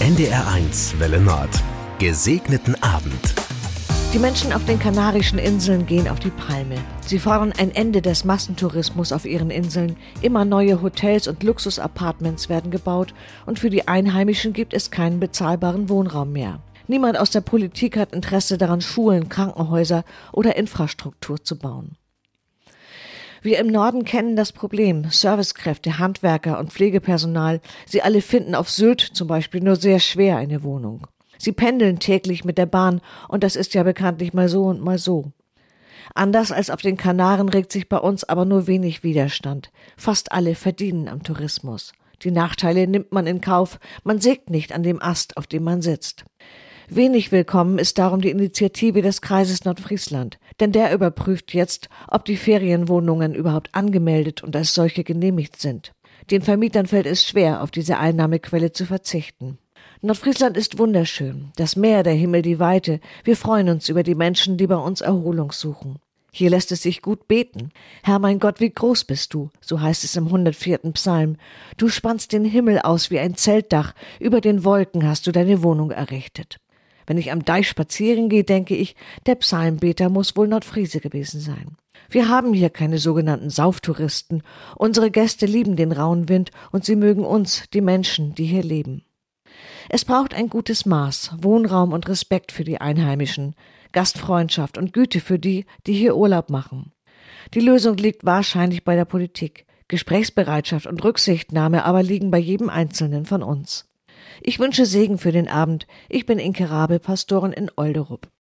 NDR1 Welle Nord. Gesegneten Abend. Die Menschen auf den Kanarischen Inseln gehen auf die Palme. Sie fordern ein Ende des Massentourismus auf ihren Inseln. Immer neue Hotels und Luxusapartments werden gebaut und für die Einheimischen gibt es keinen bezahlbaren Wohnraum mehr. Niemand aus der Politik hat Interesse daran, Schulen, Krankenhäuser oder Infrastruktur zu bauen. Wir im Norden kennen das Problem. Servicekräfte, Handwerker und Pflegepersonal, sie alle finden auf Sylt zum Beispiel nur sehr schwer eine Wohnung. Sie pendeln täglich mit der Bahn und das ist ja bekanntlich mal so und mal so. Anders als auf den Kanaren regt sich bei uns aber nur wenig Widerstand. Fast alle verdienen am Tourismus. Die Nachteile nimmt man in Kauf, man sägt nicht an dem Ast, auf dem man sitzt. Wenig willkommen ist darum die Initiative des Kreises Nordfriesland, denn der überprüft jetzt, ob die Ferienwohnungen überhaupt angemeldet und als solche genehmigt sind. Den Vermietern fällt es schwer, auf diese Einnahmequelle zu verzichten. Nordfriesland ist wunderschön, das Meer, der Himmel, die Weite. Wir freuen uns über die Menschen, die bei uns Erholung suchen. Hier lässt es sich gut beten. Herr mein Gott, wie groß bist du, so heißt es im 104. Psalm. Du spannst den Himmel aus wie ein Zeltdach, über den Wolken hast du deine Wohnung errichtet. Wenn ich am Deich spazieren gehe, denke ich, der Psalmbeter muss wohl Nordfriese gewesen sein. Wir haben hier keine sogenannten Sauftouristen. Unsere Gäste lieben den rauen Wind und sie mögen uns, die Menschen, die hier leben. Es braucht ein gutes Maß, Wohnraum und Respekt für die Einheimischen, Gastfreundschaft und Güte für die, die hier Urlaub machen. Die Lösung liegt wahrscheinlich bei der Politik. Gesprächsbereitschaft und Rücksichtnahme aber liegen bei jedem Einzelnen von uns. Ich wünsche Segen für den Abend. Ich bin Inke Rabe, Pastorin in Olderup.